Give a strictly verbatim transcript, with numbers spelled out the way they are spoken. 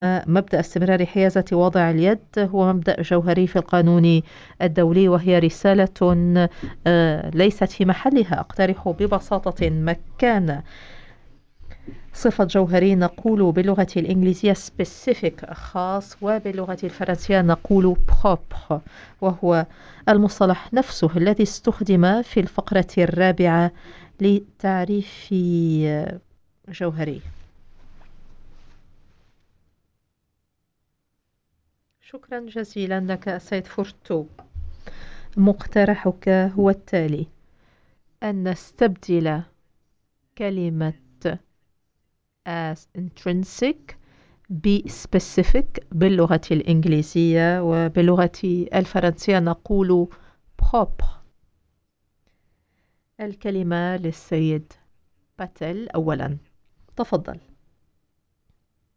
مبدأ استمرار حيازة وضع اليد هو مبدأ جوهري في القانون الدولي، وهي رسالة ليست في محلها. أقترح ببساطة مكان صفة جوهري نقول باللغة الإنجليزية specific خاص، وباللغة الفرنسية نقول propre، وهو المصطلح نفسه الذي استخدم في الفقرة الرابعة لتعريف جوهري. شكرا جزيلا لك سيد فورتو. مقترحك هو التالي: أن نستبدل كلمة as intrinsic ب specific باللغة الإنجليزية، وباللغة الفرنسية نقول propre. الكلمة للسيد باتل أولا، تفضل.